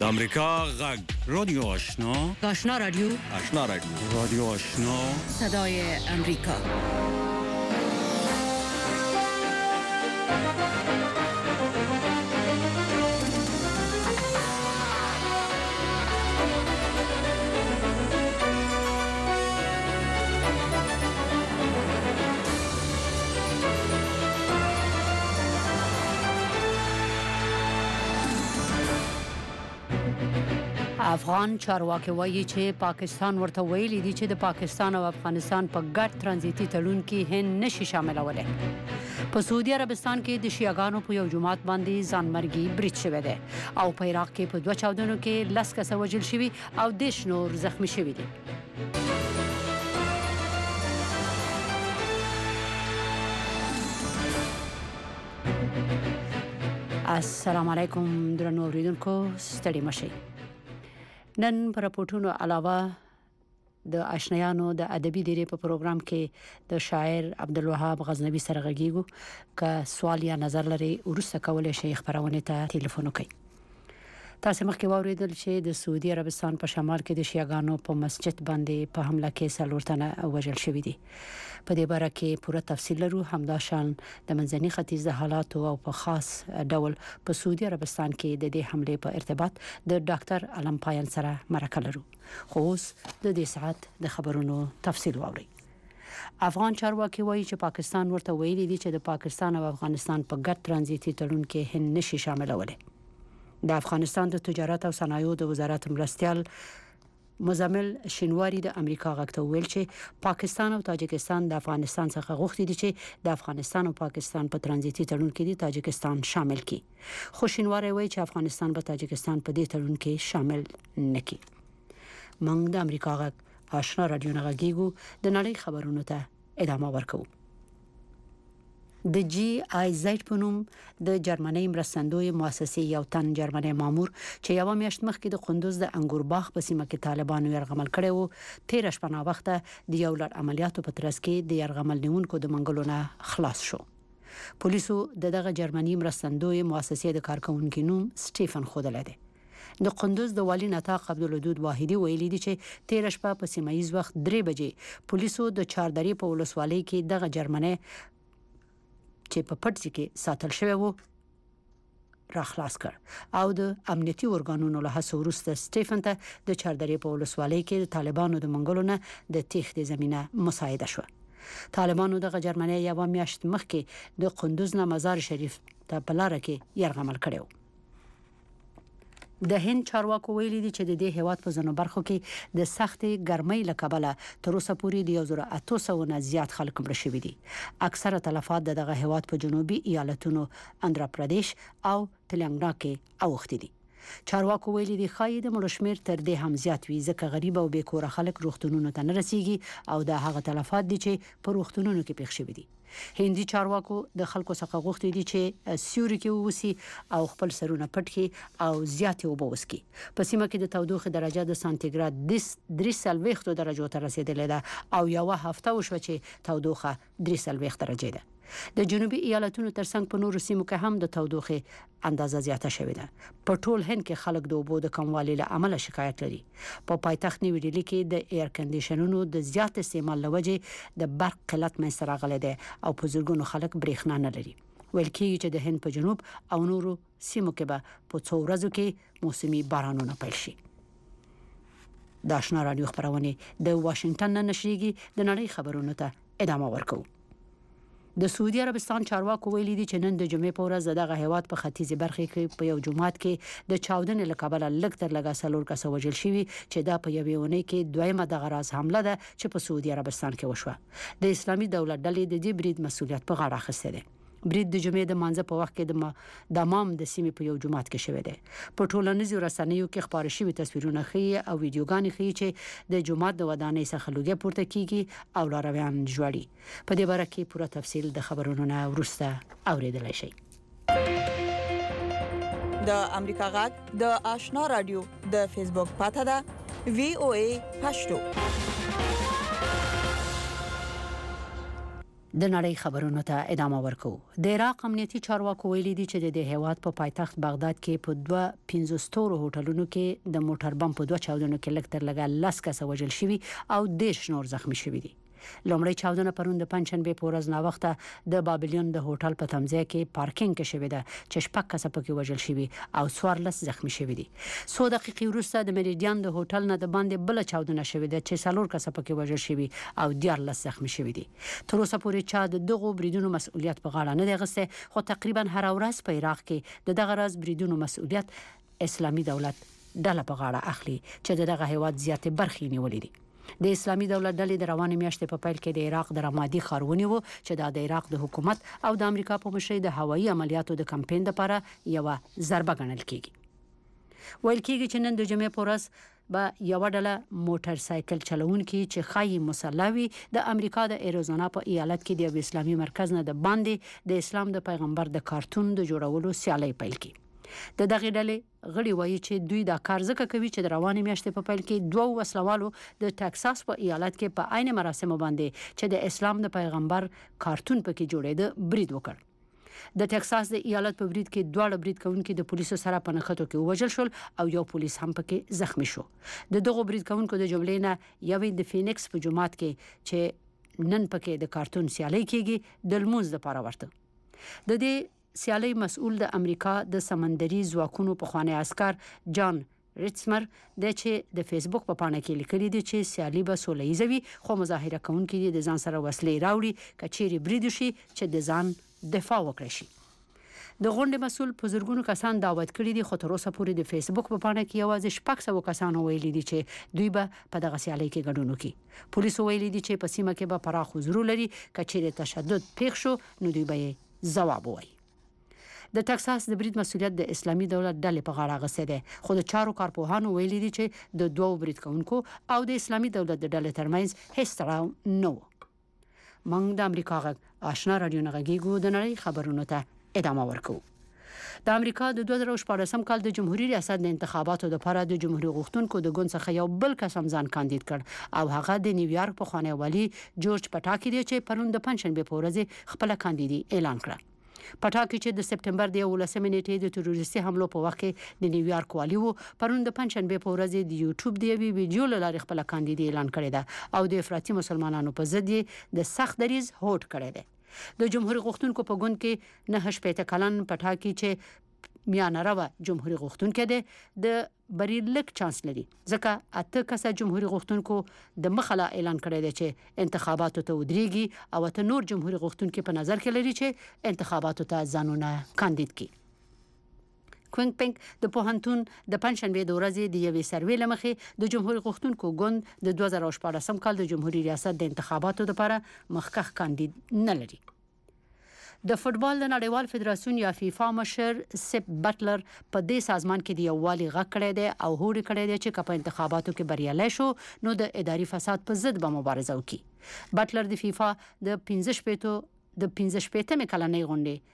د امریکا غږ رادیو آشنا رادیو رادیو آشنا صدای امریکا. افغان چارواکي وایي چې پاکستان ورته ویلي دي چې د پاکستان او افغانستان په ګډ ترانزیتي تړون کې هند نشي شاملولای. په سعودي عربستان کې د شیعاګانو په یو جماعت باندې ځانمرګي برید شوی دی او په عراق کې په 2 چاودنو کې 10 کسه وژل شوي او 10 نور زخمی شوي دي. السلام علیکم درنو اوریدونکو، ستړي مشئ. نن پر راپورټونو علاوه د آشنایانو د ادبي دیرې په پروګرام کې د شاعر عبدالوهاب غزنوي سره غږیږو. که سوال یا نظر لري ورسته کولای شئ خبرونه ته ټلیفون وکړئ. تاسو مخکې واوریدل چې د سعودي عربستان په شمال کې د شیعاګانو په مسجد باندې په حمله کې 4 تنه وژل شوي دي. په دې باره کې پوره تفصیل لرو. همداشان د منځني ختیځ د حالاتو او په خاص ډول په سعودي عربستان کې د دې حمله په ارتباط د ډاکټر علم پایان سره مرکه لرو. خو اوس د دې ساعت د خبرونو تفصیل واورئ. افغان چارواکي وایي چې پاکستان ورته ویلي دي چې د پاکستان او افغانستان په ګډ ترانزیتي تړون کې هند نشي شاملولای. د افغانستان د تجارت او صنایعو د وزارت مرستیال مزمل شینواری د امریکا غږ ته ویل چې پاکستان او تاجکستان د افغانستان څخه غوښتي دي چې د افغانستان او پاکستان په ترانزیتي تړون کې د تاجکستان شامل کړي. خو شینواری وایي چې افغانستان به تاجکستان په دې تړون کې شامل نه کړي. موږ د امریکا غږ آشنا رادیو نه غږیږو. د نړۍ خبرونو ته ادامه ورکوو. د جی آی زیډ په نوم د جرمني مرستندوی مؤسسې یو تن جرمني مامور چې یو میاشت مخکې د قندوز د انګور باغ په سیمه کې طالبانو یرغمل کړی وو، 13 شپه وخته د یو لړ عملیاتو په ترڅ کې د یرغمل نیونکو د منګلو نه خلاص شو. پولیسو دغه جرمني مرستندوی مؤسسې د کارکونکو نوم سټیفن خودلې دی. د قندوز د والی نطاق عبدالودود واحدی ویلي دي چې 13 شپه په سیمایي وخت 3 بجې پولیسو د چاردری په ولسوالۍ کې دغه جرمني چې په پټ کې ساتل شوی وو را خلاص کړ او د امنیتي ورګانونو له هڅو وروسته سټیفن ته د چاردری په ولسوالۍ کې د طالبانو د منګلو نه د تېښتې زمينه مساعده شو. طالبانو دغه جرمني یو میاشت مخکې د قندوز نه مزار شریف ته په لار کې یرغمل کړو. د هند چارواکو ویلي دي چې د دې هیواد په ځینو برخو کې د سختې ګرمۍ له کبله تر اوسه پورې د 1800 نه زیات خلک مړه شوي دي. اکثره تلفات دغه هیواد په جنوبي ایالتونو اندرا پردیش او تلنګانا کې اوښتي دي. چارواکو ویلي دي خای د مړو شمیر تر دې هم زیات وي ځکه غریب او بیکوره خلک روغتونونو ته نه رسیږي او د هغه تلفات دي چې په روغتونونو کې پېښ شوي دي. هندي چارواکو د خلکو څخه غوښتي دي چې سیوري کې ووسی او خپل سرونه پټ کړي او زیاتې اوبه وڅښي. په سیمه کې د تودوخې درجه د سانتیګراد 3 درجو ته رسیدلې ده او یو هفته وشو چې تودوخه 3 درجه ده. د جنوبي ایالتونو ترڅنګ په نورو سیمو کې هم د تودوخې اندازه زیاته شوې ده. په ټول هند کې خلک د اوبو د کموالي له امله شکایت لري. په پایتخت نیو ډیلی کې د ایر کنډیشنونو د زیات استعمال لوجه د برق قلت منځته راغلی دی او په زرګونو خلک برېښنا نه لري. ویل کېږي چې د هند په جنوب او نورو سیمو کې به په 2 ورځو کې موسمي بارانونه پیل شي. د آشنا رادیو خبرونه د واشنگټن نه نشریږي. د نړۍ خبرونو ته ادامه ورکوو. د سعودي عربستان چارواکو ویلي دي چې نن د جمعې په ورځ دغه هیواد په ختیځي برخه کې په یو جماعت کې د چاودنې له کبله لږ تر لږه 4 کسه وژل شوي چې دا په یوې اونۍ کې دویمه دغه راز حمله ده چې په سعودي عربستان کې وشوه. د اسلامي دولت ډلې د دې برید مسؤلیت په غاړه اخیستی دی. برید د جمعې د مانځه په وخت کې د دمام د سیمې په یو جماعت کې شوی دی. په ټولنیزو رسنیو کې خبري شوي تصویرونه ښيي او ویډیوګانې ښيي چې د جماعت د ودانۍ څخه لوګي پورته کیږي او لارویان جوړي. په دې باره کې پوره تفصیل د خبرونو نه ورسته اوریدلای شئ. د امریکا غږ د آشنا رادیو د فیسبوک پاته ده VOA پښتو. د نړۍ خبرونو ته ادامه ورکو. د عراق امنیتي چارواکو ویلي دي چې د هیواد په پایتخت بغداد کې په 2 ستورو هوټلونو کې د موټر بم په 2 چاودنو کې لږ تر لږه 10 کسه وژل شوي او 10 نور زخمی شوي دي. لومړی چاودنه پرون د پنځشنبه په ورځ نا وخته د بابلیون د هوټل په تمځای کې پارکینګ کې شوې ده چې شپږ کسه پکې وژل شوي او 14 زخمی شوي دي. 100 دقیقې وروسته د میریډیان د هوټل نه د باندې بل چاودنه شوې ده چې 4 کسه پکې وژل شوي او 14 زخمی شوي دي. تر اوسه پورې چا د دغو بریدونو مسؤلیت په غاړه نه دی اخیستی، خو تقریبا هر ورځ په عراق کې د دغه راز بریدونو مسؤلیت اسلامي دولت ډله په غاړه اخلي چې دغه هیواد زیاتې برخې نیولې دي. د اسلامي دولت ډلې د روانې میاشتې په پیل کې د عراق د رمادي ښارونی وو چې د عراق د حکومت او د امریکا په مشرۍ د هوایي عملیاتو د کمپاین لپاره یو ضربه ګڼل کیږي. ویل کیږي چې نن د جمعې په ورځ به یو ډله موټر سایکل چلونکي چې خایي مسلوي د امریکا د ایریزونا په ایالت کې د اسلامي مرکز نه د باندې د اسلام د پیغمبر د کارتون د جوړولو سیالي پیل کړي. د دغه ډلې غړي وایي چې دوی دا کار ځکه کوي چې د روانې میاشتې په پیل کې 2 وسلوالو د ټکساس په ایالت کې په عین مراسمو باندې چې د اسلام د پیغمبر کارتون پکې جوړېده برید وکړ. د ټکساس د ایالت په برید کې 2 برید کوونکي د پولیسو سره په نښتو کې وژل شول او یو پولیس هم پکې زخمی شو. د دغه برید کوونکو د جملې نه یوې د فینکس په جماعت کې چې نن پکې د کارتون سیالي کیږي د لمونځ لپاره ورته. د دې سیالي مسؤل د امریکا د سمندري ځواکونو پخوانی عسكر جان ریټسمر د چې د فیسبوک په پاڼه کې لیکلي دي چې سیالي به سوله‌ییزه وي، خو مظاهره کوونکي د ځان سره وسلې راوړي کچېری برید شي چې د ځان دفاع وکړي شي. د غونډې مسؤل په زرګونو کسان دعوت کړي دي، خو تر اوسه پورې د فیسبوک په پاڼه کې یوازې 600 کسان ویلي دي چې دوی به په دغه سیالي کې ګډون وکړي. پولیسو ویلي دي چې په سیمه کې به پراخ حضور لري، کچېری تشدد پیښ شو نو دوی به ځواب وایي. د ټکساس د برید مسؤلیت د اسلامي دولت ډلې په غاړه غسه ده، خو د چارو کارپوهانو ویلي دي چې د 2 برید کوونکو او د اسلامي دولت د ډلې ترمنځ هیڅ تړاو نه و. موږ د امریکا غږ آشنا رادیو نغږیږو د نړۍ خبرونو ته ادامه ورکوو. د امریکا د 2014 کال د جمهوریت ریاست د انتخاباتو لپاره د جمهوریت غوښتونکو د ګوند څخه یو بل کس هم ځان کاندید کړ او هغه د نیویارک پخوانی والي جورج پټاکی دی چې پرون د پنځشنبه په ورځ خپل کاندیدي اعلان کړ. پټاکی چې د سپټمبر د 11 نیټې د تروریستي حملو په وخت کې د نیویارک والی وو، پرون د پنځشنبه په ورځ د یوټیوب د یوې ویډیو لاره خپل کاندیدي اعلان کړی ده او د افراطي مسلمانانو په ضد د سخت دریز هوډ کړی دی. د جمهوریت غوښتونکو په ګوند کې 9 کلن پټاکی چې میانه راو جمهوریت غوښتونکو دی د بری لک چانس لري، ځکه 8 کسه جمهوریت غوښتونکو د مخاله اعلان کړی دی چې انتخاباتو ته ودرېږي او ته نور جمهوریت غوښتونکو په نظر کې لري چې انتخاباتو ته ځانونه کاندید کړي. کوینګ پنګ د پوهنتون د پنځشنبه د ورځې د یوې سروې لمخې د جمهوریت غوښتونکو ګوند د 2014 کال د جمهوریت ریاست د انتخاباتو لپاره مخکښ کاندید نه لري. د فوتبال د نړیوال فدراسیون یا فیفا مشر سپ بټلر په دې سازمان کې د یووالي غږ کړی دی او هوډ کړی دی چې په انتخاباتو کې بریالی شو نو د اداري فساد په ضد به مبارزه وکړي. بټلر د فیفا د 15 کلنۍ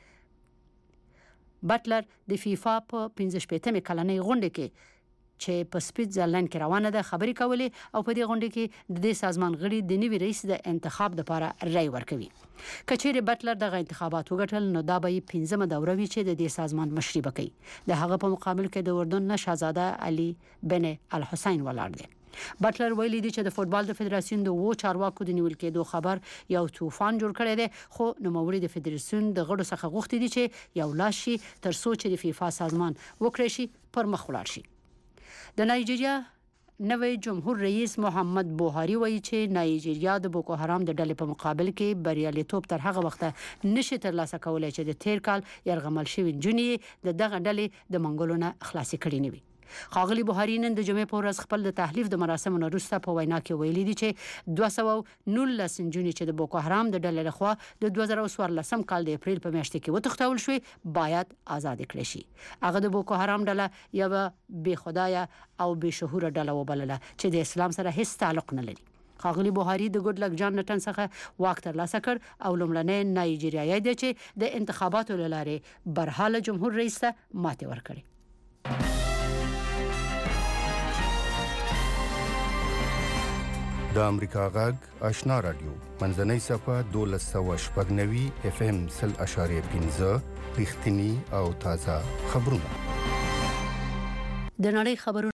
غونډې کې چې په سپیټزرلند کې روانه ده خبرې کولې او په دې غونډه کې د دې سازمان غړي د نوي رئیس د انتخاب لپاره رای ورکوي. کچېری بټلر دغه انتخابات وګټل نو دا به 15مه دوره وي چې د دې سازمان مشري وکړي. د هغه په مقابل کې د اردن شاهزاده علي بن الحسین ولاړ دی. بټلر ویلي دی چې د فوتبال د فدراسیون د وو چارواکو د نیول کېدو خبر یو طوفان جوړ کړی دی، خو نوموړي د فدراسیون د غړو څخه غوښتي دي چې یو لاس شي تر څو چې د فیفا سازمان وکړي شي پر مخ ولاړ شي. د نایجیریا نوی جمهور رئیس محمد بوهاری وایي چې نایجیریا د بوکو حرام د ډلې په مقابل کې بریالیتوب تر هغه وخته نشي ترلاسه کولای چې د تیر کال یرغمل شوی نجونې د دغه ډلې د منګولو نه خلاصي کړي نه وي. ښاغلي بوهاری نن د جمعې په ورځ خپل د تحلیف د مراسمو نه وروسته په وینا کې ویلي دي چې 219 نجونې چې د بوکو حرام د ډلې لخوا د 2014 کال د اپریل په میاشت کې وتښتول شوې باید آزاد کړي شي. هغه د بوکو حرام ډله یو بې خدایه او بې شعوره ډله وبلله چې د اسلام سره هیڅ تعلق نه لري. ښاغلي بوهاری د ګډ لک جان نټن څخه واک ترلاسه کړ او لومړنی نایجیریایي دی چې د انتخاباتو لاره برحاله جمهور رئیس ته ماتې ورکړي. د امریکا غږ آشنا رادیو منځنۍ صفه 1290 اف ام 0.15 رښتینی او تازه خبرونه د نړۍ خبرونه